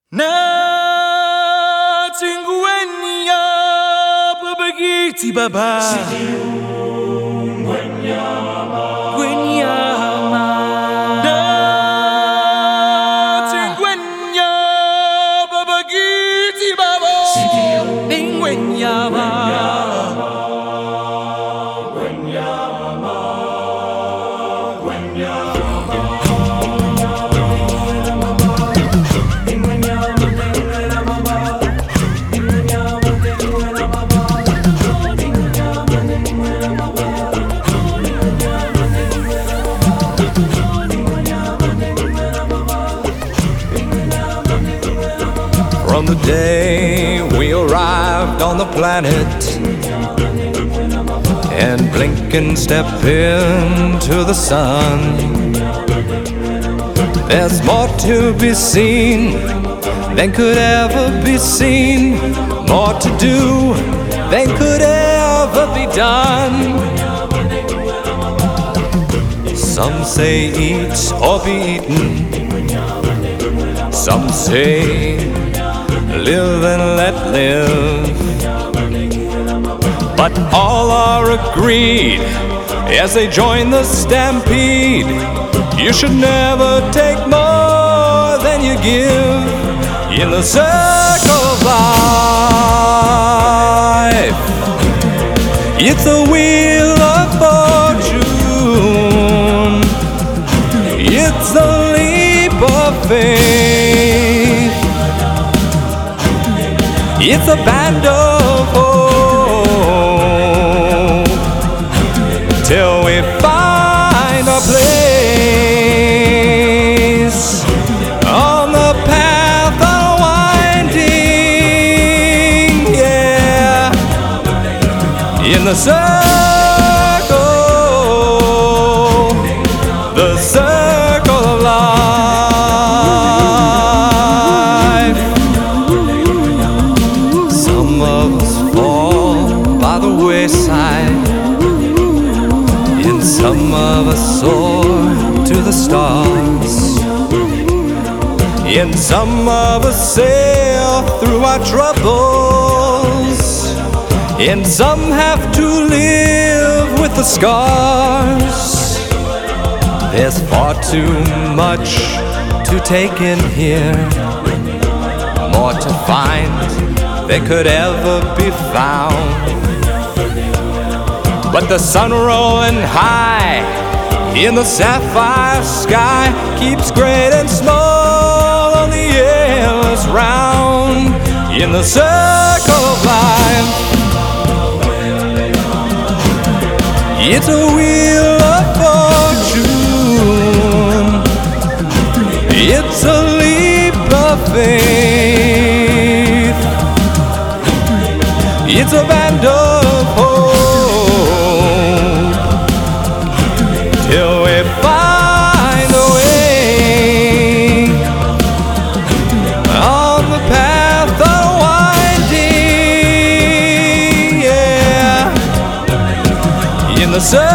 Na tingwenya babagiti baba Gwenyama Na tingwenya babagiti baba Gwenyama From the day we arrived on the planet and blink and step into the sun, there's more to be seen than could ever be seen, more to do than could ever be done. Some say eat or be eaten, some say live and let live, but all are agreed as they join the stampede. You should never take more than you give in the circle of life. It's a wheel of fortune, it's a leap of faith, it's a band of hope till we find our place on the path unwinding, yeah, in the circle of life. Some of us fall by the wayside, and some of us soar to the stars, and some of us sail through our troubles, and some have to live with the scars. There's far too much to take in here, more to find than could ever be found. But the sun rolling high in the sapphire sky keeps great and small on the endless round in the circle of life. It's a wheel of fortune, it's a leap of faith, it's a band of hope till we find a way on the path unwinding, yeah, in the circle